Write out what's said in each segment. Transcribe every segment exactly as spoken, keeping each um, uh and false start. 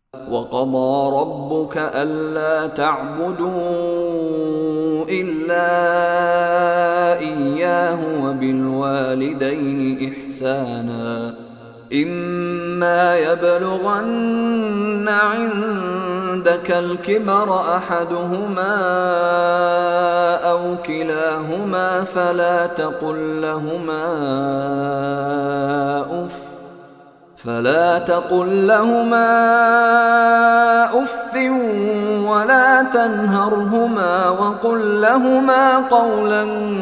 وقضى ربك ألا تعبدوا إلا إياه وبالوالدين إحسانا إما يبلغن عندك الكبر أحدهما أو كلاهما فلا تقل لهما أف فلا تقل لهما أف ولا تنهرهما وقل لهما قولا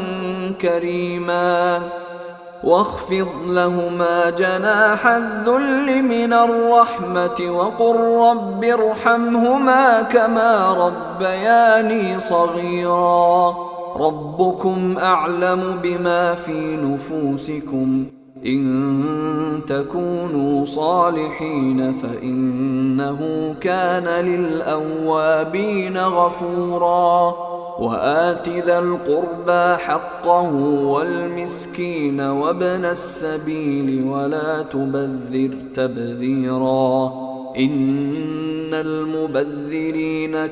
كريما واخفض لهما جناح الذل من الرحمة وقل رب ارحمهما كما ربياني صغيرا ربكم أعلم بما في نفوسكم إن تكونوا صالحين فإنه كان للأوابين غفورا وآت ذا القربى حقه والمسكين وابن السبيل ولا تبذر تبذيرا إن المبذرين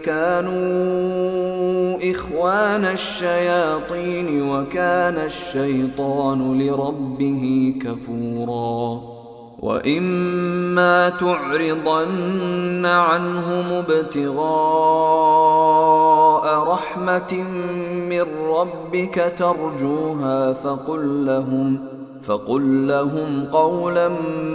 كانوا إخوان الشياطين وكان الشيطان لربه كفورا وإما تعرضن عنهم ابتغاء رحمة من ربك ترجوها فقل لهم فقل لهم قولا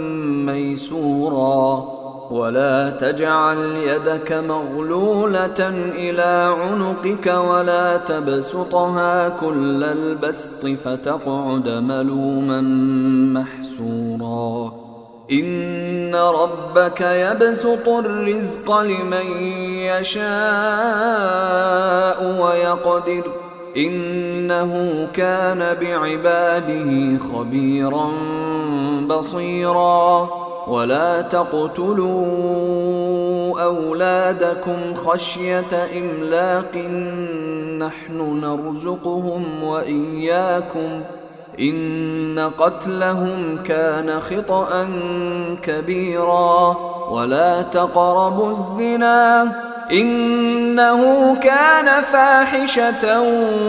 ميسورا ولا تجعل يدك مغلولة إلى عنقك ولا تبسطها كل البسط فتقعد ملوما محسورا إن ربك يبسط الرزق لمن يشاء ويقدر إنه كان بعباده خبيرا بصيرا ولا تقتلوا أولادكم خشية إملاق نحن نرزقهم وإياكم إن قتلهم كان خطأ كبيرا ولا تقربوا الزنا إنه كان فاحشة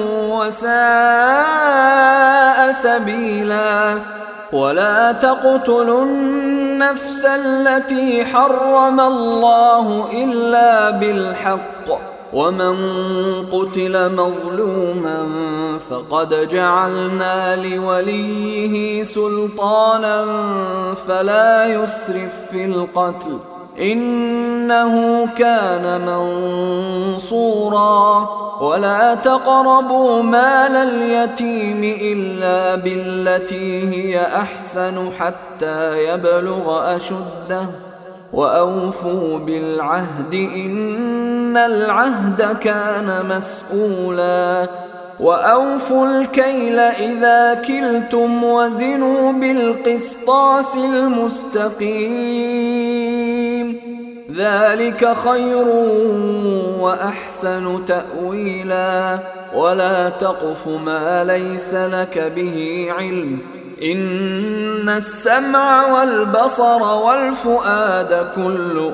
وساء سبيلا ولا تقتلوا النفس التي حرم الله إلا بالحق ومن قتل مظلوما فقد جعلنا لوليه سلطانا فلا يسرف في القتل إنه كان منصورا ولا تقربوا مال اليتيم إلا بالتي هي أحسن حتى يبلغ أشده وأوفوا بالعهد إن العهد كان مسؤولا وأوفوا الكيل إذا كلتم وزنوا بالقسطاس المستقيم ذلك خير وأحسن تأويلا ولا تقف ما ليس لك به علم إن السمع والبصر والفؤاد كل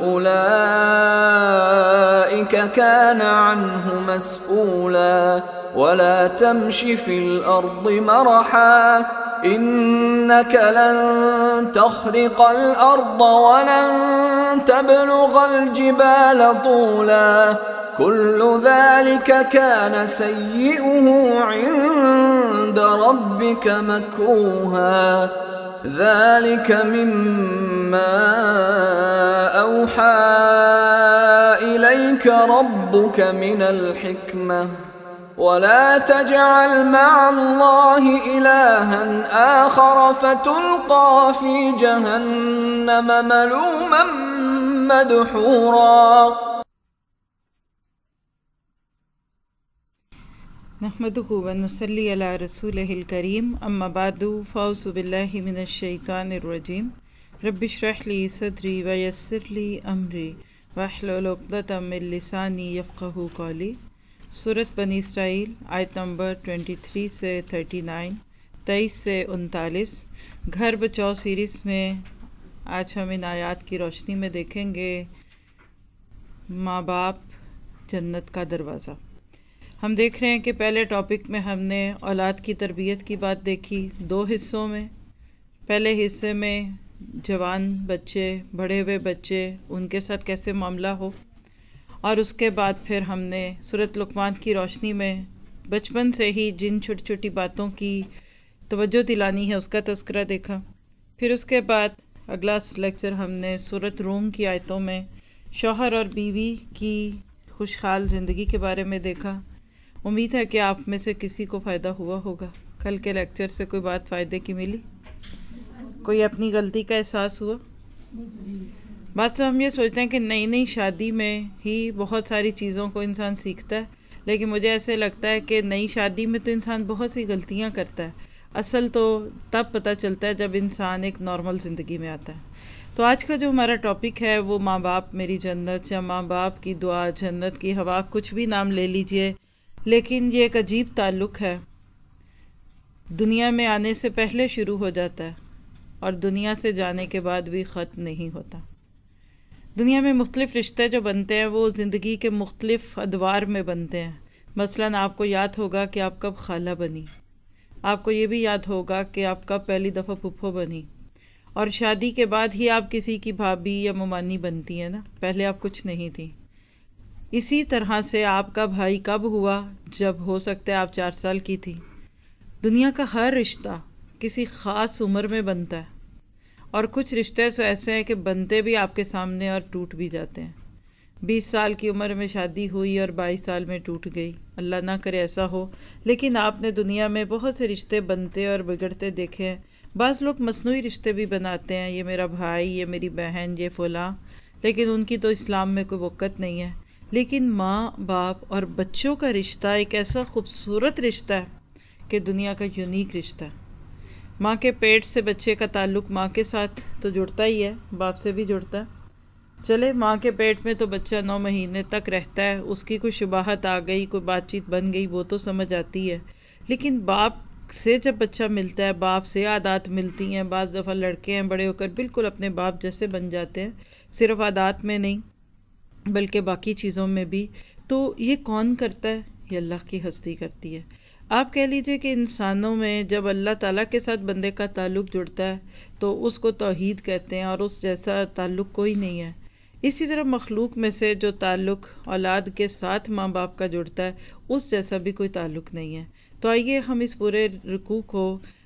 أولئك كان عنه مسؤولا ولا تمش في الأرض مرحا إنك لن تخرق الأرض ولن تبلغ الجبال طولا كل ذلك كان سيئه عند ربك مكروها ذلك مما أوحى إليك ربك من الحكمة ولا تجعل مع الله إلها آخر فتلقى في جهنم ملوما مدحورا नहमदुहु व नुसल्ली अला रसूलिहिल करीम अम्मा बादु फ़ौज़ु बिल्लाहि मिनश शैतानिर रजीम रब्बि इश्रह ली सदरी व यस्सिर ली अमरी वहलुल उक़दतम मिन लिसानी यफ़क़हू क़ौली। सूरत बनी इसराइल आयत नंबर तेईस से उनतालीस, तेईस से उनतालीस। घर बचाओ सीरीज़ में आज हम इन आयात की रोशनी में देखेंगे ماں باپ جنت کا دروازہ۔ ہم دیکھ رہے ہیں کہ پہلے ٹاپک میں ہم نے اولاد کی تربیت کی بات دیکھی دو حصوں میں۔ پہلے حصے میں جوان بچے، بڑے ہوئے بچے، ان کے ساتھ کیسے معاملہ ہو، اور اس کے بعد پھر ہم نے سورۃ لقمان کی روشنی میں بچپن سے ہی جن چھوٹی چھوٹی باتوں کی توجہ دلانی ہے اس کا تذکرہ دیکھا۔ پھر اس کے بعد اگلا لیکچر ہم نے سورۃ روم کی آیتوں میں شوہر اور بیوی کی خوشحال زندگی کے بارے میں دیکھا۔ امید ہے کہ آپ میں سے کسی کو فائدہ ہوا ہوگا۔ کل کے لیکچر سے کوئی بات فائدے کی ملی؟ کوئی اپنی غلطی کا احساس ہوا؟ بات سے ہم یہ سوچتے ہیں کہ نئی نئی شادی میں ہی بہت ساری چیزوں کو انسان سیکھتا ہے، لیکن مجھے ایسے لگتا ہے کہ نئی شادی میں تو انسان بہت سی غلطیاں کرتا ہے۔ اصل تو تب پتہ چلتا ہے جب انسان ایک نارمل زندگی میں آتا ہے۔ تو آج کا جو ہمارا ٹاپک ہے وہ ماں باپ میری جنت، یا ماں باپ کی دعا، جنت کی ہوا، کچھ بھی نام لے لیجئے، لیکن یہ ایک عجیب تعلق ہے۔ دنیا میں آنے سے پہلے شروع ہو جاتا ہے اور دنیا سے جانے کے بعد بھی ختم نہیں ہوتا۔ دنیا میں مختلف رشتے جو بنتے ہیں وہ زندگی کے مختلف ادوار میں بنتے ہیں۔ مثلاً آپ کو یاد ہوگا کہ آپ کب خالہ بنی، آپ کو یہ بھی یاد ہوگا کہ آپ کب پہلی دفعہ پھپھو بنی، اور شادی کے بعد ہی آپ کسی کی بھابھی یا ممانی بنتی ہیں نا، پہلے آپ کچھ نہیں تھی۔ اسی طرح سے آپ کا بھائی کب ہوا؟ جب ہو سکتا ہے آپ چار سال کی تھی۔ دنیا کا ہر رشتہ کسی خاص عمر میں بنتا ہے، اور کچھ رشتے تو ایسے ہیں کہ بنتے بھی آپ کے سامنے اور ٹوٹ بھی جاتے ہیں۔ بیس سال کی عمر میں شادی ہوئی اور بائیس سال میں ٹوٹ گئی، اللہ نہ کرے ایسا ہو، لیکن آپ نے دنیا میں بہت سے رشتے بنتے اور بگڑتے دیکھے ہیں۔ بعض لوگ مصنوعی رشتے بھی بناتے ہیں، یہ میرا بھائی، یہ میری بہن، یہ فلاں، لیکن ان کی تو اسلام میں کوئی وقت نہیں ہے۔ لیکن ماں باپ اور بچوں کا رشتہ ایک ایسا خوبصورت رشتہ ہے کہ دنیا کا یونیک رشتہ ہے۔ ماں کے پیٹ سے بچے کا تعلق ماں کے ساتھ تو جڑتا ہی ہے، باپ سے بھی جڑتا ہے۔ چلے ماں کے پیٹ میں تو بچہ نو مہینے تک رہتا ہے، اس کی کوئی شباہت آ گئی، کوئی بات چیت بن گئی، وہ تو سمجھ آتی ہے، لیکن باپ سے جب بچہ ملتا ہے، باپ سے عادات ملتی ہیں۔ بعض دفعہ لڑکے ہیں بڑے ہو کر بالکل اپنے باپ جیسے بن جاتے ہیں، صرف عادات میں نہیں بلکہ باقی چیزوں میں بھی۔ تو یہ کون کرتا ہے؟ یہ اللہ کی ہستی کرتی ہے۔ آپ کہہ لیجئے کہ انسانوں میں جب اللہ تعالیٰ کے ساتھ بندے کا تعلق جڑتا ہے تو اس کو توحید کہتے ہیں، اور اس جیسا تعلق کوئی نہیں ہے۔ اسی طرح مخلوق میں سے جو تعلق اولاد کے ساتھ ماں باپ کا جڑتا ہے اس جیسا بھی کوئی تعلق نہیں ہے۔ تو آئیے ہم اس پورے رکوع کو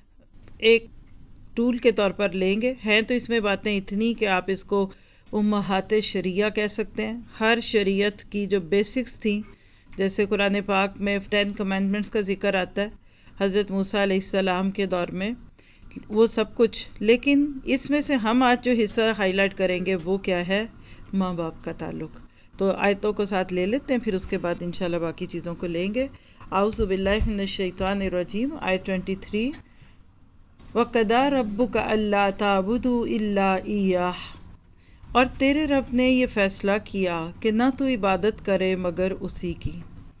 ایک ٹول کے طور پر لیں گے۔ ہیں تو اس میں باتیں اتنی کہ آپ اس کو امہات شریعہ کہہ سکتے ہیں۔ ہر شریعت کی جو بیسکس تھیں، جیسے قرآن پاک میں ٹین کمانڈمنٹس کا ذکر آتا ہے حضرت موسیٰ علیہ السلام کے دور میں، وہ سب کچھ، لیکن اس میں سے ہم آج جو حصہ ہائی لائٹ کریں گے وہ کیا ہے؟ ماں باپ کا تعلق۔ تو آیتوں کو ساتھ لے لیتے ہیں، پھر اس کے بعد انشاءاللہ باقی چیزوں کو لیں گے۔ اعوذ باللہ من الشیطان الرجیم، آیت تیئیس، وَقَضَىٰ رَبُّكَ أَلَّا تَعْبُدُوا إِلَّا إِيَّاهُ، اور تیرے رب نے یہ فیصلہ کیا کہ نہ تو عبادت کرے مگر اسی کی۔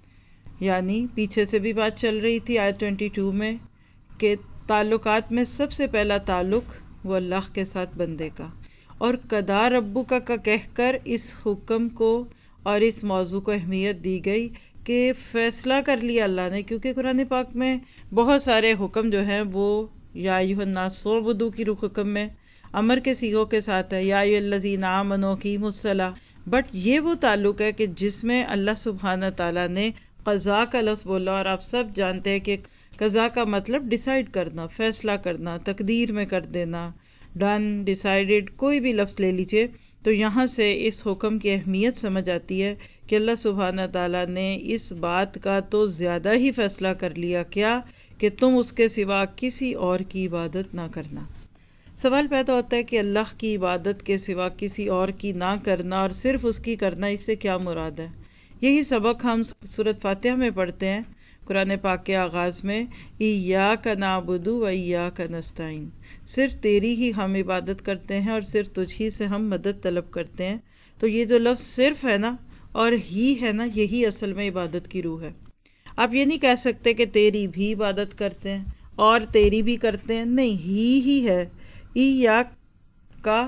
یعنی پیچھے سے بھی بات چل رہی تھی آیت بائیس میں کہ تعلقات میں سب سے پہلا تعلق وہ اللہ کے ساتھ بندے کا، اور قضا ربک کا کہہ کر اس حکم کو اور اس موضوع کو اہمیت دی گئی کہ فیصلہ کر لیا اللہ نے، کیونکہ قرآن پاک میں بہت سارے حکم جو ہیں وہ یا ایھا الناس اعبدوا کی حکم میں امر کے صیغوں کے ساتھ ہے، یا ایھا الذین آمنوا اقیموا الصلاۃ، بٹ یہ وہ تعلق ہے کہ جس میں اللہ سبحانہ تعالیٰ نے قضا کا لفظ بولا، اور آپ سب جانتے ہیں کہ قضا کا مطلب ڈیسائیڈ کرنا، فیصلہ کرنا، تقدیر میں کر دینا، ڈن، ڈیسائیڈڈ، کوئی بھی لفظ لے لیجئے۔ تو یہاں سے اس حکم کی اہمیت سمجھ آتی ہے کہ اللہ سبحانہ تعالیٰ نے اس بات کا تو زیادہ ہی فیصلہ کر لیا، کیا کہ تم اس کے سوا کسی اور کی عبادت نہ کرنا۔ سوال پیدا ہوتا ہے کہ اللہ کی عبادت کے سوا کسی اور کی نہ کرنا اور صرف اس کی کرنا، اس سے کیا مراد ہے؟ یہی سبق ہم سورۃ فاتحہ میں پڑھتے ہیں قرآن پاک کے آغاز میں، ایاک نعبد و ایاک نستعین، صرف تیری ہی ہم عبادت کرتے ہیں اور صرف تجھ ہی سے ہم مدد طلب کرتے ہیں۔ تو یہ جو لفظ صرف ہے نا اور ہی ہے نا، یہی اصل میں عبادت کی روح ہے۔ آپ یہ نہیں کہہ سکتے کہ تیری بھی عبادت کرتے ہیں اور تیری بھی کرتے ہیں، نہیں، ہی ہی ہے، ایاک کا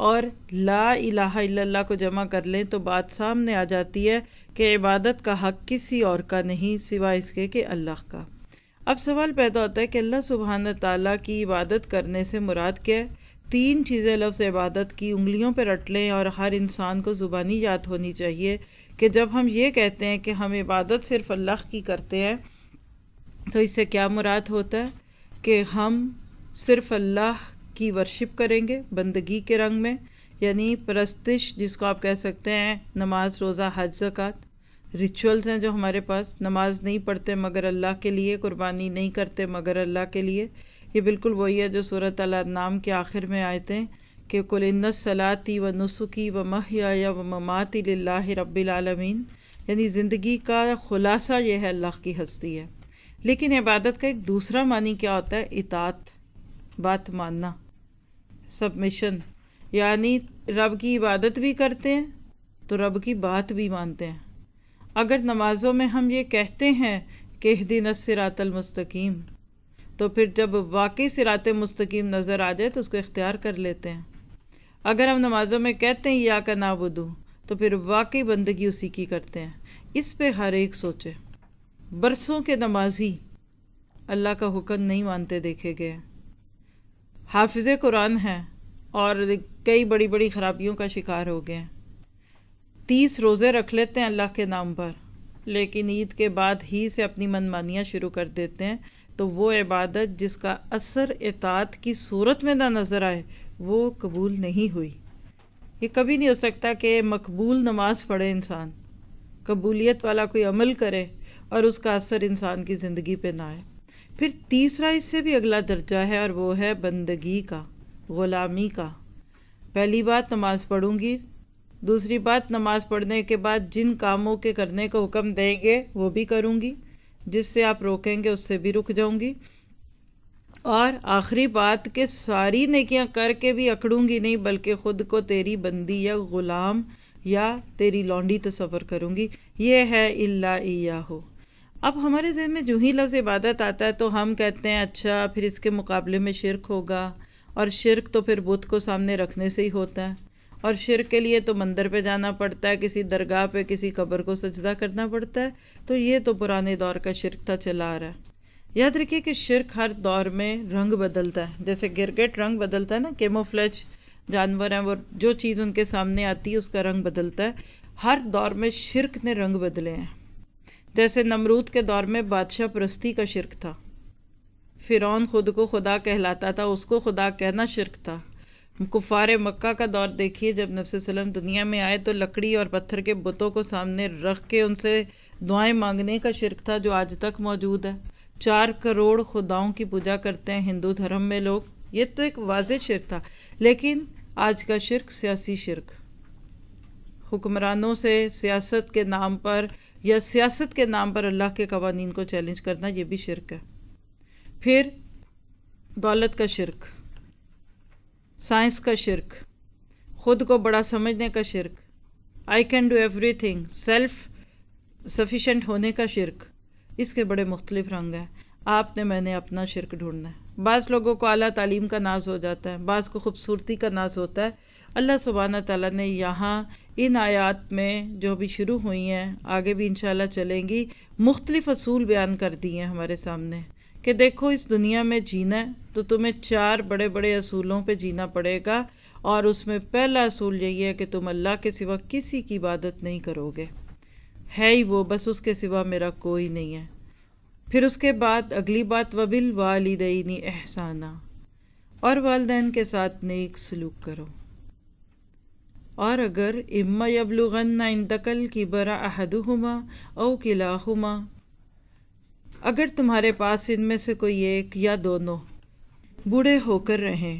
اور لا الہ الا اللہ کو جمع کر لیں تو بات سامنے آ جاتی ہے کہ عبادت کا حق کسی اور کا نہیں سوائے اس کے کہ اللہ کا۔ اب سوال پیدا ہوتا ہے کہ اللہ سبحانہ تعالیٰ کی عبادت کرنے سے مراد کیا ہے؟ تین چیزیں لفظ عبادت کی انگلیوں پہ رٹ لیں اور ہر انسان کو زبانی یاد ہونی چاہیے کہ جب ہم یہ کہتے ہیں کہ ہم عبادت صرف اللہ کی کرتے ہیں تو اس سے کیا مراد ہوتا ہے کہ ہم صرف اللہ کی ورشپ کریں گے بندگی کے رنگ میں، یعنی پرستش جس کو آپ کہہ سکتے ہیں، نماز روزہ حج زکوٰۃ ریچولز ہیں جو ہمارے پاس، نماز نہیں پڑھتے مگر اللہ کے لیے، قربانی نہیں کرتے مگر اللہ کے لیے، یہ بالکل وہی ہے جو سورۃ الانعام کے آخر میں آیتیں کہ قل ان صلاتی و نسکی و محیای و مماتی للہ رب العالمین، یعنی زندگی کا خلاصہ یہ ہے اللہ کی ہستی ہے۔ لیکن عبادت کا ایک دوسرا معنی کیا ہوتا ہے؟ اطاعت، بات ماننا، سبمیشن، یعنی رب کی عبادت بھی کرتے ہیں تو رب کی بات بھی مانتے ہیں۔ اگر نمازوں میں ہم یہ کہتے ہیں کہ اہدنا الصراط المستقیم تو پھر جب واقعی صراط مستقیم نظر آ جائے تو اس کو اختیار کر لیتے ہیں۔ اگر ہم نمازوں میں کہتے ہیں ایاک نعبد تو پھر واقعی بندگی اسی کی کرتے ہیں۔ اس پہ ہر ایک سوچے۔ برسوں کے نمازی اللہ کا حکم نہیں مانتے دیکھے گئے، حافظ قرآن ہیں اور کئی بڑی بڑی خرابیوں کا شکار ہو گئے ہیں، تیس روزے رکھ لیتے ہیں اللہ کے نام پر لیکن عید کے بعد ہی سے اپنی من مانیاں شروع کر دیتے ہیں، تو وہ عبادت جس کا اثر اطاعت کی صورت میں نہ نظر آئے وہ قبول نہیں ہوئی۔ یہ کبھی نہیں ہو سکتا کہ مقبول نماز پڑھے انسان، قبولیت والا کوئی عمل کرے اور اس کا اثر انسان کی زندگی پہ نہ آئے۔ پھر تیسرا اس سے بھی اگلا درجہ ہے اور وہ ہے بندگی کا، غلامی کا۔ پہلی بات نماز پڑھوں گی، دوسری بات نماز پڑھنے کے بعد جن کاموں کے کرنے کا حکم دیں گے وہ بھی کروں گی، جس سے آپ روکیں گے اس سے بھی رک جاؤں گی، اور آخری بات کہ ساری نیکیاں کر کے بھی اکڑوں گی نہیں بلکہ خود کو تیری بندی یا غلام یا تیری لونڈی تصور کروں گی۔ یہ ہے الا ایاہ۔ اب ہمارے ذہن میں جو ہی لفظ عبادت آتا ہے تو ہم کہتے ہیں اچھا پھر اس کے مقابلے میں شرک ہوگا، اور شرک تو پھر بت کو سامنے رکھنے سے ہی ہوتا ہے، اور شرک کے لیے تو مندر پہ جانا پڑتا ہے، کسی درگاہ پہ کسی قبر کو سجدہ کرنا پڑتا ہے، تو یہ تو پرانے دور کا شرک تھا چلا آ رہا ہے۔ یاد رکھیے کہ شرک ہر دور میں رنگ بدلتا ہے، جیسے گرگٹ رنگ بدلتا ہے نا، کیموفلیج جانور ہیں وہ جو چیز ان کے سامنے آتی ہے اس کا رنگ بدلتا ہے، ہر دور میں شرک نے رنگ بدلے ہیں۔ جیسے نمرود کے دور میں بادشاہ پرستی کا شرک تھا، فرعون خود کو خدا کہلاتا تھا، اس کو خدا کہنا شرک تھا۔ کفار مکہ کا دور دیکھیے، جب نبی صلی اللہ علیہ وسلم دنیا میں آئے تو لکڑی اور پتھر کے بتوں کو سامنے رکھ کے ان سے دعائیں مانگنے کا شرک تھا جو آج تک موجود ہے۔ چار کروڑ خداؤں کی پوجا کرتے ہیں ہندو دھرم میں لوگ، یہ تو ایک واضح شرک تھا۔ لیکن آج کا شرک سیاسی شرک، حکمرانوں سے سیاست کے نام پر یا سیاست کے نام پر اللہ کے قوانین کو چیلنج کرنا، یہ بھی شرک ہے۔ پھر دولت کا شرک، سائنس کا شرک، خود کو بڑا سمجھنے کا شرک، I can do everything, self sufficient ہونے کا شرک، اس کے بڑے مختلف رنگ ہیں۔ آپ نے میں نے اپنا شرک ڈھونڈنا ہے۔ بعض لوگوں کو اعلیٰ تعلیم کا ناز ہو جاتا ہے، بعض کو خوبصورتی کا ناز ہوتا ہے۔ اللہ سبحانہ تعالیٰ نے یہاں ان آیات میں جو بھی شروع ہوئی ہیں، آگے بھی انشاءاللہ چلیں گی، مختلف اصول بیان کر دی ہیں ہمارے سامنے کہ دیکھو اس دنیا میں جینا ہے تو تمہیں چار بڑے بڑے اصولوں پہ جینا پڑے گا، اور اس میں پہلا اصول یہی ہے کہ تم اللہ کے سوا کسی کی عبادت نہیں کرو گے، ہے ہی وہ، بس اس کے سوا میرا کوئی نہیں ہے۔ پھر اس کے بعد اگلی بات وَبِالْوَالِدَيْنِ احسانا، اور والدین کے ساتھ نیک سلوک کرو، اور اگر اما یبلغن عندک الکبر احدہما او کلاہما، اگر تمہارے پاس ان میں سے کوئی ایک یا دونوں بوڑھے ہو کر رہیں،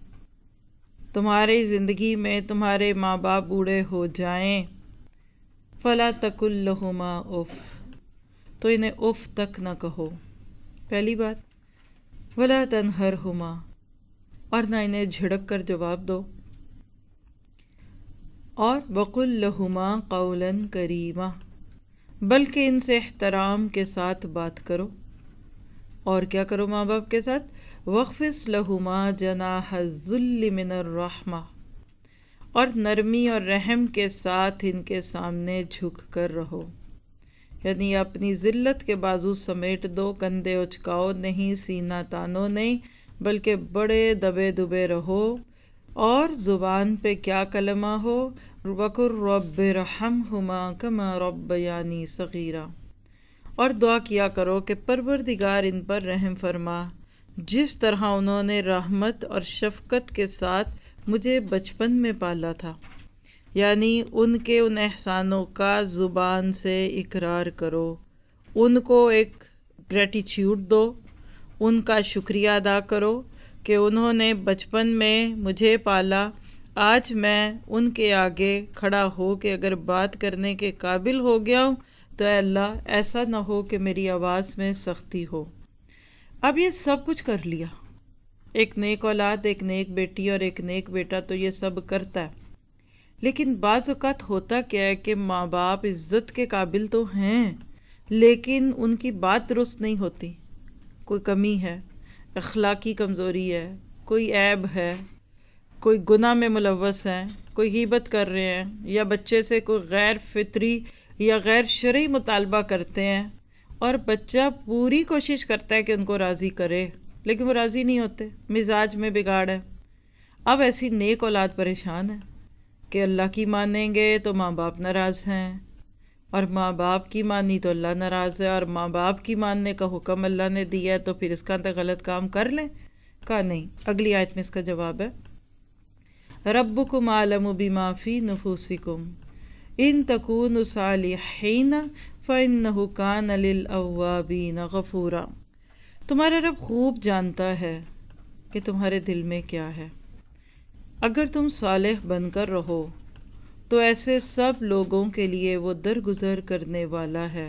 تمہاری زندگی میں تمہارے ماں باپ بوڑھے ہو جائیں، فلا تقل لہما اف، تو انہیں اف تک نہ کہو، پہلی بات، ولا تنہرہما، اور نہ انہیں جھڑک کر جواب دو، اور وقل لہما قولا کریما، بلکہ ان سے احترام کے ساتھ بات کرو، اور کیا کرو ماں باپ کے ساتھ، وَاخْفِضْ لَهُمَا جَنَاحَ الذُّلِّ مِنَ الرَّحْمَةِ، اور نرمی اور رحم کے ساتھ ان کے سامنے جھک کر رہو، یعنی اپنی ذلت کے بازو سمیٹ دو، کندھے اچکاؤ نہیں، سینہ تانو نہیں، بلکہ بڑے دبے دبے رہو۔ اور زبان پہ کیا کلمہ ہو، وَقُلْ رَبِّ ارْحَمْهُمَا كَمَا رَبَّيَانِي صَغِيرًا، اور دعا کیا کرو کہ پروردگار ان پر رحم فرما جس طرح انہوں نے رحمت اور شفقت کے ساتھ مجھے بچپن میں پالا تھا۔ یعنی ان کے ان احسانوں کا زبان سے اقرار کرو، ان کو ایک گریٹیچیوڈ دو، ان کا شکریہ ادا کرو کہ انہوں نے بچپن میں مجھے پالا۔ آج میں ان کے آگے کھڑا ہو کے اگر بات کرنے کے قابل ہو گیا ہوں تو اے اللہ ایسا نہ ہو کہ میری آواز میں سختی ہو۔ اب یہ سب کچھ کر لیا، ایک نیک اولاد، ایک نیک بیٹی اور ایک نیک بیٹا تو یہ سب کرتا ہے، لیکن بعض اوقات ہوتا کیا ہے کہ ماں باپ عزت کے قابل تو ہیں لیکن ان کی بات درست نہیں ہوتی، کوئی کمی ہے، اخلاقی کمزوری ہے، کوئی عیب ہے، کوئی گناہ میں ملوث ہیں، کوئی غیبت کر رہے ہیں، یا بچے سے کوئی غیر فطری یا غیر شرعی مطالبہ کرتے ہیں، اور بچہ پوری کوشش کرتا ہے کہ ان کو راضی کرے لیکن وہ راضی نہیں ہوتے، مزاج میں بگاڑ ہے۔ اب ایسی نیک اولاد پریشان ہے کہ اللہ کی مانیں گے تو ماں باپ ناراض ہیں، اور ماں باپ کی مانی تو اللہ ناراض ہے، اور ماں باپ کی ماننے کا حکم اللہ نے دیا ہے تو پھر اس کا غلط کام کر لیں؟ کہا نہیں۔ اگلی آیت میں اس کا جواب ہے ربکم اعلم بما فی نفوسکم ان تکونوا صالحین فإنہ کان للأوابین غفورا، تمہارا رب خوب جانتا ہے کہ تمہارے دل میں کیا ہے، اگر تم صالح بن کر رہو تو ایسے سب لوگوں کے لیے وہ درگزر کرنے والا ہے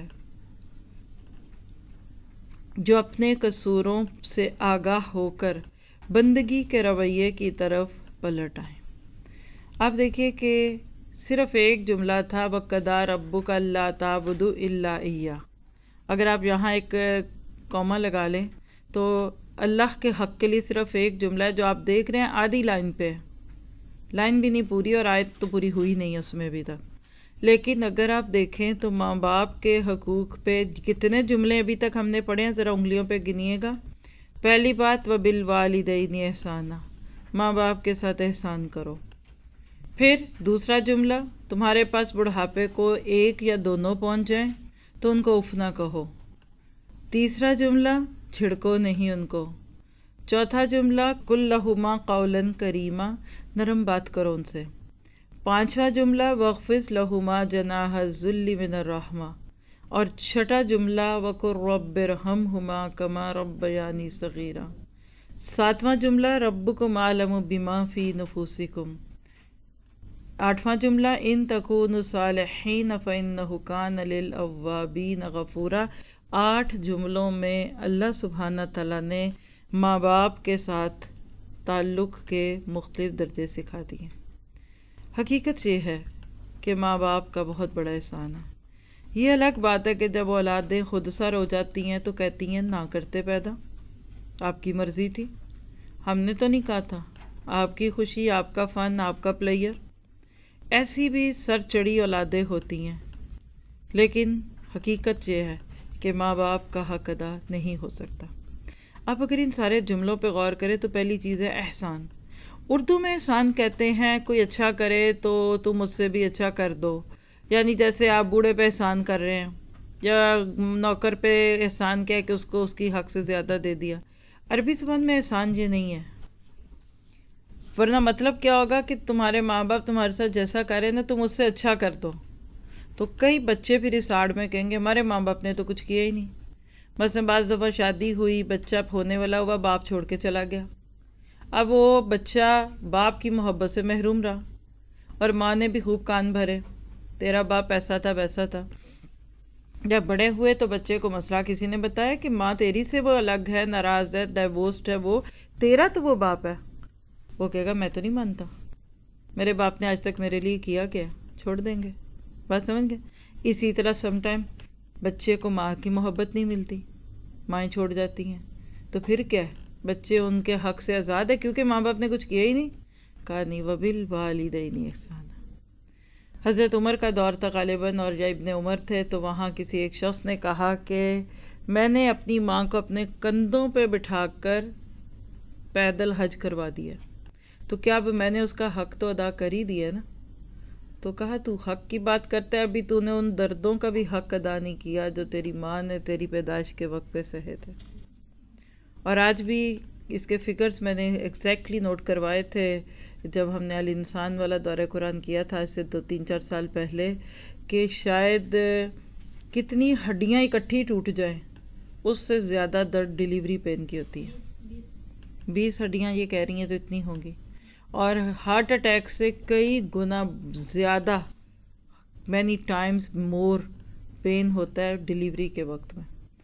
جو اپنے قصوروں سے آگاہ ہو کر بندگی کے رویے کی طرف پلٹ آئیں۔ آپ دیکھیے کہ صرف ایک جملہ تھا وَقَضَىٰ رَبُّكَ أَلَّا تَعْبُدُوا إِلَّا إِيَّاهُ، اگر آپ یہاں ایک کوما لگا لیں تو اللہ کے حق کے لیے صرف ایک جملہ ہے جو آپ دیکھ رہے ہیں آدھی لائن پہ، لائن بھی نہیں پوری اور آیت تو پوری ہوئی نہیں ہے اس میں ابھی تک، لیکن اگر آپ دیکھیں تو ماں باپ کے حقوق پہ کتنے جملے ابھی تک ہم نے پڑھے ہیں، ذرا انگلیوں پہ گنیے گا۔ پہلی بات وَبِالْوَالِدَيْنِ احسانا، ماں باپ کے ساتھ احسان کرو۔ پھر دوسرا جملہ تمہارے پاس بڑھاپے کو ایک یا دونوں پہنچ جائیں تو ان کو اف نہ کہو۔ تیسرا جملہ چھڑکو نہیں ان کو۔ چوتھا جملہ قُل لَهُمَا قَوْلًا كَرِيمًا، نرم بات کرو ان سے۔ پانچواں جملہ وَاخْفِضْ لَهُمَا جَنَاحَ الذُّلِّ مِنَ الرَّحْمَةِ، اور چھٹا جملہ وَقُلْ رَبِّ ارْحَمْهُمَا كَمَا رَبَّيَانِي صَغِيرًا۔ ساتواں جملہ رَبُّكُمْ أَعْلَمُ بِمَا فِي نُفُوسِكُمْ۔ آٹھواں جملہ ان تکونوا صالحین فإنہ کان للأوابین غفورا۔ آٹھ جملوں میں اللہ سبحانہ تعالیٰ نے ماں باپ کے ساتھ تعلق کے مختلف درجے سکھا دیے۔ حقیقت یہ ہے کہ ماں باپ کا بہت بڑا احسان ہے۔ یہ الگ بات ہے کہ جب اولادیں خود سر ہو جاتی ہیں تو کہتی ہیں نہ کرتے پیدا، آپ کی مرضی تھی، ہم نے تو نہیں کہا تھا، آپ کی خوشی، آپ کا فن، آپ کا پلیئر۔ ایسی بھی سر چڑی اولادیں ہوتی ہیں، لیکن حقیقت یہ ہے کہ ماں باپ کا حق ادا نہیں ہو سکتا۔ آپ اگر ان سارے جملوں پہ غور کریں تو پہلی چیز ہے احسان۔ اردو میں احسان کہتے ہیں کوئی اچھا کرے تو تم مجھ سے بھی اچھا کر دو، یعنی جیسے آپ بوڑھے پہ احسان کر رہے ہیں یا نوکر پہ احسان کیا کہ اس کو اس کی حق سے زیادہ دے دیا۔ عربی زبان میں احسان یہ نہیں ہے، ورنہ مطلب کیا ہوگا کہ تمہارے ماں باپ تمہارے ساتھ جیسا کریں نا تم اس سے اچھا کر دو، تو کئی بچے پھر اس آڑ میں کہیں گے ہمارے ماں باپ نے تو کچھ کیا ہی نہیں۔ مثلا بعض دفعہ شادی ہوئی، بچہ ہونے والا ہوا، باپ چھوڑ کے چلا گیا، اب وہ بچہ باپ کی محبت سے محروم رہا، اور ماں نے بھی خوب کان بھرے تیرا باپ ایسا تھا ویسا تھا۔ جب بڑے ہوئے تو بچے کو مسئلہ کسی نے بتایا کہ ماں تیری سے وہ الگ ہے، ناراض ہے، ڈائیورسڈ ہے، وہ تیرا تو وہ باپ ہے۔ وہ کہے گا میں تو نہیں مانتا، میرے باپ نے آج تک میرے لیے کیا کیا، چھوڑ دیں گے، بات سمجھ گئے۔ اسی طرح سم ٹائم بچے کو ماں کی محبت نہیں ملتی، مائیں چھوڑ جاتی ہیں، تو پھر کیا ہے، بچے ان کے حق سے آزاد ہے کیونکہ ماں باپ نے کچھ کیا ہی نہیں، حقانی وبالوالدین احسانا۔ حضرت عمر کا دور تھا غالباً، اور یا ابن عمر تھے، تو وہاں کسی ایک شخص نے کہا کہ میں نے اپنی ماں کو اپنے کندھوں پہ بٹھا کر پیدل حج کروا دیا، تو کیا اب میں نے اس کا حق تو ادا کر ہی دیا نا؟ تو کہا تو حق کی بات کرتا ہے، ابھی تو نے ان دردوں کا بھی حق ادا نہیں کیا جو تیری ماں نے تیری پیدائش کے وقت پہ سہے تھے۔ اور آج بھی اس کے فگرز میں نے ایگزیکٹلی نوٹ کروائے تھے جب ہم نے الانسان والا دورہ قرآن کیا تھا آج سے دو تین چار سال پہلے، کہ شاید کتنی ہڈیاں اکٹھی ٹوٹ جائیں اس سے زیادہ درد ڈیلیوری پین کی ہوتی ہے۔ بیس ہڈیاں یہ کہہ رہی ہیں تو اتنی ہوں گی، اور ہارٹ اٹیک سے کئی گنا زیادہ، مینی ٹائمز مور پین ہوتا ہے ڈیلیوری کے وقت میں۔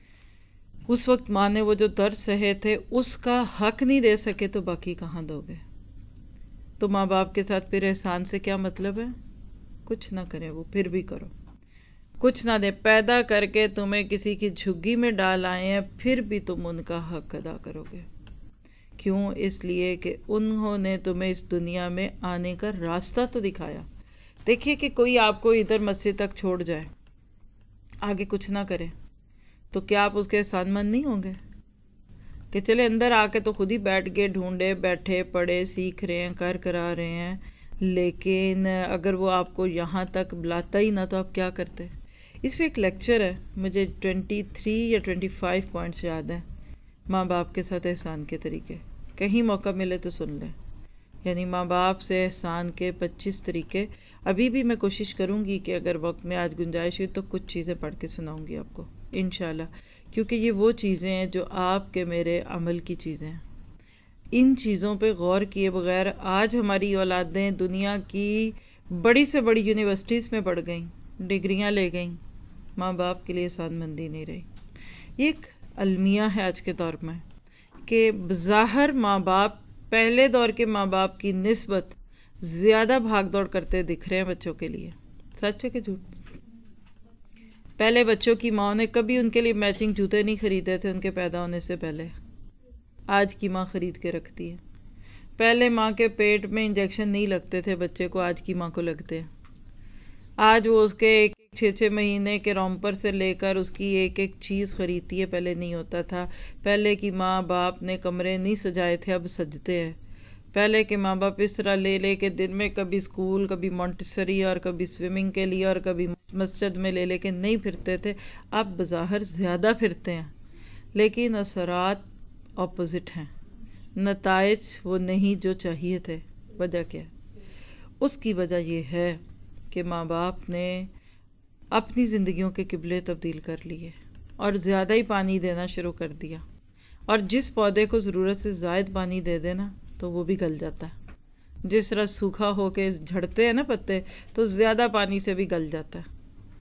اس وقت ماں نے وہ جو درد سہے تھے اس کا حق نہیں دے سکے تو باقی کہاں دو گے؟ تو ماں باپ کے ساتھ پھر احسان سے کیا مطلب ہے؟ کچھ نہ کریں وہ، پھر بھی کرو، کچھ نہ دیں، پیدا کر کے تمہیں کسی کی جھگی میں ڈال آئے ہیں پھر بھی تم ان کا حق ادا کرو گے۔ کیوں؟ اس لیے کہ انہوں نے تمہیں اس دنیا میں آنے کا راستہ تو دکھایا۔ دیکھیے کہ کوئی آپ کو ادھر مسجد تک چھوڑ جائے، آگے کچھ نہ کرے، تو کیا آپ اس کے احسان مند نہیں ہوں گے؟ کہ چلے اندر آ کے تو خود ہی بیٹھ گئے، ڈھونڈے بیٹھے پڑھے سیکھ رہے ہیں، کر کرا رہے ہیں، لیکن اگر وہ آپ کو یہاں تک بلاتا ہی نہ تو آپ کیا کرتے؟ اس پہ ایک لیکچر ہے، مجھے ٹوینٹی تھری یا ٹوینٹی فائیو پوائنٹس یاد ہیں ماں باپ کے ساتھ احسان کے طریقے، کہیں موقع ملے تو سن لیں۔ یعنی ماں باپ سے احسان کے پچیس طریقے۔ ابھی بھی میں کوشش کروں گی کہ اگر وقت میں آج گنجائش ہوئی تو کچھ چیزیں پڑھ کے سناؤں گی آپ کو انشاءاللہ، کیونکہ یہ وہ چیزیں ہیں جو آپ کے میرے عمل کی چیزیں ہیں۔ ان چیزوں پہ غور کیے بغیر آج ہماری اولادیں دنیا کی بڑی سے بڑی یونیورسٹیز میں پڑھ گئیں، ڈگریاں لے گئیں، ماں باپ کے لیے احسان مندی نہیں رہی۔ یہ ایک المیہ ہے آج کے دور میں کہ بظاہر ماں باپ پہلے دور کے ماں باپ کی نسبت زیادہ بھاگ دوڑ کرتے دکھ رہے ہیں بچوں کے لیے۔ سچ ہے کہ جھوٹ؟ پہلے بچوں کی ماں نے کبھی ان کے لیے میچنگ جوتے نہیں خریدے تھے ان کے پیدا ہونے سے پہلے، آج کی ماں خرید کے رکھتی ہے۔ پہلے ماں کے پیٹ میں انجیکشن نہیں لگتے تھے بچے کو، آج کی ماں کو لگتے ہیں۔ آج وہ اس کے ایک چھ چھ مہینے کے رومپر سے لے کر اس کی ایک ایک چیز خریدتی ہے، پہلے نہیں ہوتا تھا۔ پہلے کی ماں باپ نے کمرے نہیں سجائے تھے، اب سجتے ہیں۔ پہلے کے ماں باپ اس طرح لے لے کے دن میں کبھی اسکول، کبھی مونٹیسری اور کبھی سوئمنگ کے لیے اور کبھی مسجد میں لے لے کے نہیں پھرتے تھے، اب بظاہر زیادہ پھرتے ہیں، لیکن اثرات اپوزٹ ہیں، نتائج وہ نہیں جو چاہیے تھے۔ وجہ کیا ہے؟ اس کی وجہ یہ ہے کہ ماں باپ نے اپنی زندگیوں کے قبلے تبدیل کر لیے اور زیادہ ہی پانی دینا شروع کر دیا، اور جس پودے کو ضرورت سے زائد پانی دے دینا تو وہ بھی گل جاتا ہے۔ جس طرح سوکھا ہو کے جھڑتے ہیں نا پتے، تو زیادہ پانی سے بھی گل جاتا ہے۔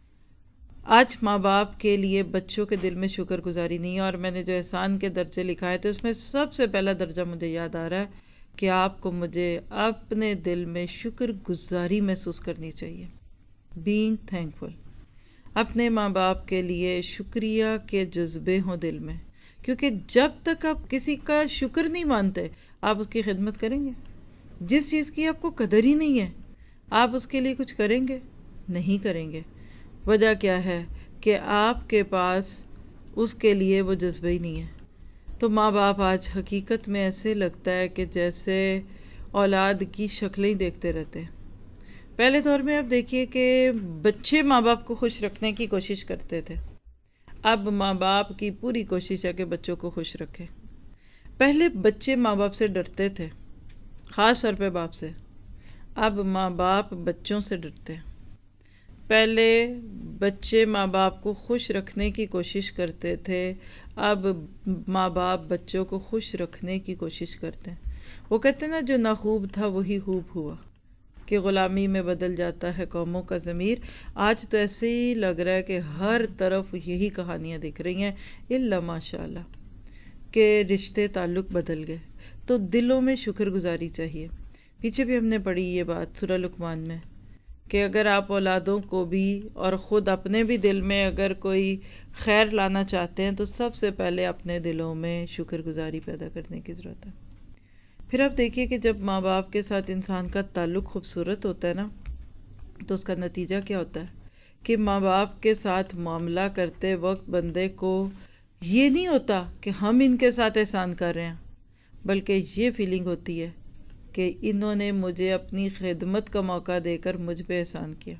آج ماں باپ کے لیے بچوں کے دل میں شکر گزاری نہیں ہے، اور میں نے جو احسان کے درجے لکھائے تھے اس میں سب سے پہلا درجہ مجھے یاد آ رہا ہے کہ آپ کو مجھے اپنے دل میں شکر گزاری محسوس کرنی چاہیے، بینگ تھینکفل۔ اپنے ماں باپ کے لیے شکریہ کے جذبے ہوں دل میں، کیونکہ جب تک آپ کسی کا شکر نہیں مانتے آپ اس کی خدمت کریں گے؟ جس چیز کی آپ کو قدر ہی نہیں ہے آپ اس کے لیے کچھ کریں گے؟ نہیں کریں گے۔ وجہ کیا ہے؟ کہ آپ کے پاس اس کے لیے وہ جذبہ ہی نہیں ہے۔ تو ماں باپ آج حقیقت میں ایسے لگتا ہے کہ جیسے اولاد کی شکلیں دیکھتے رہتے ہیں۔ پہلے دور میں آپ دیکھیے کہ بچے ماں باپ کو خوش رکھنے کی کوشش کرتے تھے، اب ماں باپ کی پوری کوشش ہے کہ بچوں کو خوش رکھے۔ پہلے بچے ماں باپ سے ڈرتے تھے، خاص طور پہ باپ سے، اب ماں باپ بچوں سے ڈرتے ہیں۔ پہلے بچے ماں باپ کو خوش رکھنے کی کوشش کرتے تھے، اب ماں باپ بچوں کو خوش رکھنے کی کوشش کرتے ہیں۔ وہ کہتے ہیں نا جو نہ خوب تھا وہی خوب ہوا، کہ غلامی میں بدل جاتا ہے قوموں کا ضمیر۔ آج تو ایسے ہی لگ رہا ہے کہ ہر طرف یہی کہانیاں دکھ رہی ہیں، الا ماشاء اللہ کہ رشتے تعلق بدل گئے۔ تو دلوں میں شکر گزاری چاہیے۔ پیچھے بھی ہم نے پڑھی یہ بات سورہ لقمان میں کہ اگر آپ اولادوں کو بھی اور خود اپنے بھی دل میں اگر کوئی خیر لانا چاہتے ہیں تو سب سے پہلے اپنے دلوں میں شکر گزاری پیدا کرنے کی ضرورت ہے۔ پھر آپ دیکھیے کہ جب ماں باپ کے ساتھ انسان کا تعلق خوبصورت ہوتا ہے نا، تو اس کا نتیجہ کیا ہوتا ہے کہ ماں باپ کے ساتھ معاملہ کرتے وقت بندے کو یہ نہیں ہوتا کہ ہم ان کے ساتھ احسان کر رہے ہیں، بلکہ یہ فیلنگ ہوتی ہے کہ انہوں نے مجھے اپنی خدمت کا موقع دے کر مجھ پہ احسان کیا۔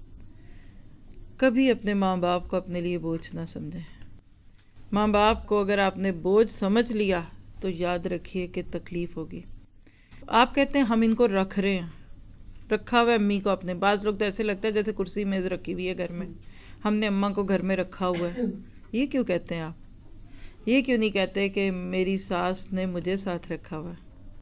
کبھی اپنے ماں باپ کو اپنے لیے بوجھ نہ سمجھیں۔ ماں باپ کو اگر آپ نے بوجھ سمجھ لیا تو یاد رکھیے کہ تکلیف ہوگی۔ آپ کہتے ہیں ہم ان کو رکھ رہے ہیں، رکھا ہوا ہے امی کو اپنے، بعض لوگ تو ایسے لگتا ہے جیسے کرسی میز رکھی ہوئی ہے گھر میں، ہم نے اماں کو گھر میں رکھا ہوا ہے۔ یہ کیوں کہتے ہیں آپ؟ یہ کیوں نہیں کہتے کہ میری ساس نے مجھے ساتھ رکھا ہوا ہے،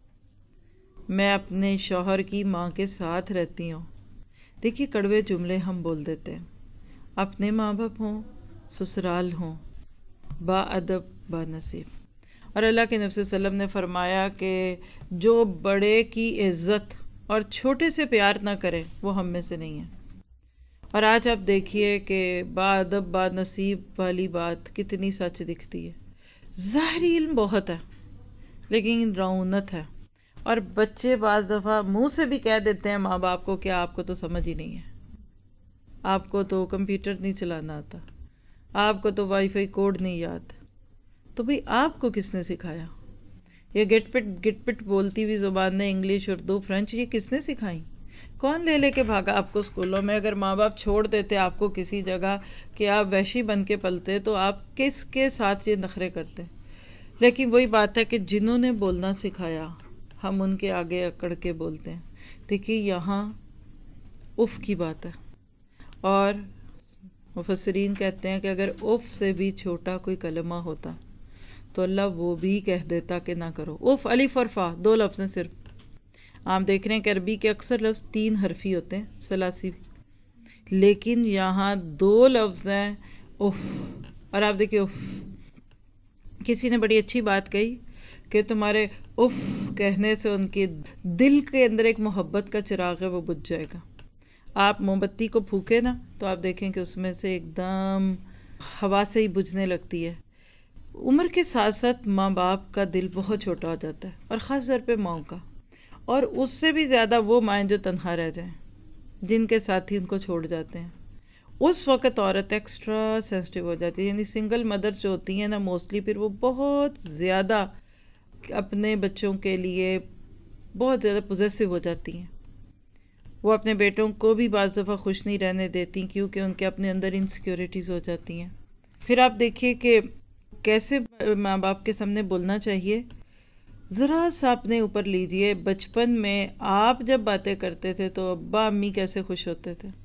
میں اپنے شوہر کی ماں کے ساتھ رہتی ہوں۔ دیکھیے کڑوے جملے ہم بول دیتے ہیں، اپنے ماں باپ ہوں، سسرال ہوں، با ادب با نصیب۔ اور اللہ کے نبی صلی اللہ علیہ وسلم نے فرمایا کہ جو بڑے کی عزت اور چھوٹے سے پیار نہ کرے وہ ہم میں سے نہیں ہے۔ اور آج آپ دیکھیے کہ با ادب با نصیب والی بات کتنی سچ دکھتی ہے۔ ظاہری علم بہت ہے لیکن رعونت ہے، اور بچے بعض دفعہ منہ سے بھی کہہ دیتے ہیں ماں باپ کو کہ آپ کو تو سمجھ ہی نہیں ہے، آپ کو تو کمپیوٹر نہیں چلانا آتا، آپ کو تو وائی فائی کوڈ نہیں یاد۔ تو بھئی آپ کو کس نے سکھایا؟ یہ گٹ پٹ گٹ پٹ بولتی ہوئی زبان نے انگلش، اردو، فرینچ، یہ کس نے سکھائیں؟ کون لے لے کے بھاگا آپ کو اسکولوں میں؟ اگر ماں باپ چھوڑ دیتے آپ کو کسی جگہ کہ آپ وحشی بن کے پلتے تو آپ کس کے ساتھ یہ نخرے کرتے؟ لیکن وہی بات ہے کہ جنہوں نے بولنا سکھایا ہم ان کے آگے اکڑ کے بولتے ہیں۔ دیکھیے یہاں اف کی بات ہے، اور مفسرین کہتے ہیں کہ اگر اف سے بھی چھوٹا کوئی کلمہ ہوتا تو اللہ وہ بھی کہہ دیتا کہ نہ کرو۔ اف، الف اور فا دو لفظ ہیں صرف۔ آپ دیکھ رہے ہیں کہ عربی کے اکثر لفظ تین حرفی ہوتے ہیں، ثلاثی، لیکن یہاں دو لفظ ہیں اف۔ اور آپ دیکھیں اف، کسی نے بڑی اچھی بات کہی کہ تمہارے اف کہنے سے ان کے دل کے اندر ایک محبت کا چراغ ہے وہ بجھ جائے گا۔ آپ موم بتی کو پھونکے نا تو آپ دیکھیں کہ اس میں سے ایک دم ہوا سے ہی بجھنے لگتی ہے۔ عمر کے ساتھ ساتھ ماں باپ کا دل بہت چھوٹا ہو جاتا ہے، اور خاص طور پہ ماؤں کا، اور اس سے بھی زیادہ وہ مائیں جو تنہا رہ جائیں، جن کے ساتھی ان کو چھوڑ جاتے ہیں۔ اس وقت عورت ایکسٹرا سینسٹیو ہو جاتی ہے، یعنی سنگل مدر جو ہوتی ہیں نا موسٹلی پھر وہ بہت زیادہ اپنے بچوں کے لیے بہت زیادہ پوزیسو ہو جاتی ہیں۔ وہ اپنے بیٹوں کو بھی بعض دفعہ خوش نہیں رہنے دیتی کیونکہ ان کے اپنے اندر انسیکیورٹیز ہو جاتی ہیں۔ پھر آپ دیکھیے کہ کیسے ماں باپ کے سامنے بولنا چاہیے۔ ذرا سا اپنے اوپر لیجئے، بچپن میں آپ جب باتیں کرتے تھے تو ابا امی کیسے خوش ہوتے تھے۔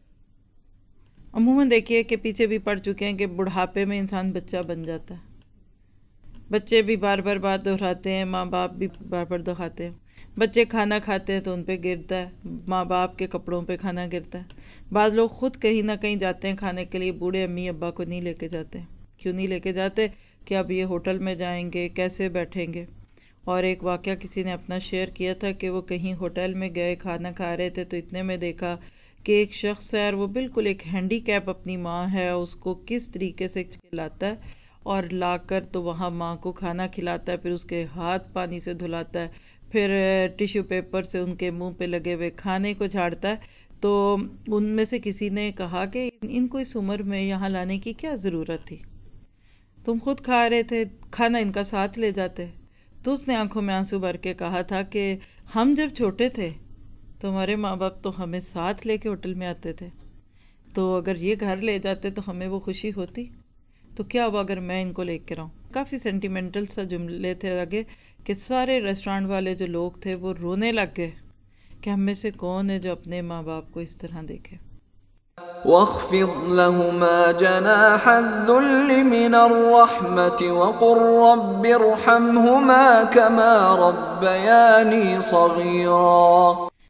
عموماً دیکھیے کہ پیچھے بھی پڑھ چکے ہیں کہ بڑھاپے میں انسان بچہ بن جاتا ہے، بچے بھی بار بار بات دہراتے ہیں، ماں باپ بھی بار بار دہراتے ہیں۔ بچے کھانا کھاتے ہیں تو ان پہ گرتا ہے، ماں باپ کے کپڑوں پہ کھانا گرتا ہے۔ بعض لوگ خود کہیں نہ کہیں جاتے ہیں کھانے کے لیے، بوڑھے امی ابا کو نہیں لے کے جاتے۔ کیوں نہیں لے کے جاتے؟ کہ اب یہ ہوٹل میں جائیں گے، کیسے بیٹھیں گے؟ اور ایک واقعہ کسی نے اپنا شیئر کیا تھا کہ وہ کہیں ہوٹل میں گئے، کھانا کھا رہے تھے تو اتنے میں دیکھا کہ ایک شخص ہے اور وہ بالکل ایک ہینڈی کیپ اپنی ماں ہے، اس کو کس طریقے سے کھلاتا ہے اور لا کر تو وہاں ماں کو کھانا کھلاتا ہے، پھر اس کے ہاتھ پانی سے دھلاتا ہے، پھر ٹیشو پیپر سے ان کے منہ پہ لگے ہوئے کھانے کو جھاڑتا ہے۔ تو ان میں سے کسی نے کہا کہ ان کو اس عمر میں یہاں لانے کی کیا ضرورت تھی، تم خود کھا رہے تھے، کھانا ان کا ساتھ لے جاتے۔ تو اس نے آنکھوں میں آنسو بھر کے کہا تھا کہ ہم جب چھوٹے تھے تو ہمارے ماں باپ تو ہمیں ساتھ لے کے ہوٹل میں آتے تھے، تو اگر یہ گھر لے جاتے تو ہمیں وہ خوشی ہوتی، تو کیا ہوا اگر میں ان کو لے کے رہوں۔ کافی سینٹیمنٹل سا جملے تھے آگے کہ سارے ریسٹورانٹ والے جو لوگ تھے وہ رونے لگ گئے کہ ہم میں سے کون ہے جو اپنے ماں باپ کو اس طرح دیکھے۔ وَاخْفِضْ لَهُمَا جَنَاحَ الذُّلِّ مِنَ الرَّحْمَةِ وَقُلْ رَبِّ ارْحَمْهُمَا كَمَا رَبَّيَانِي صَغِيرًا۔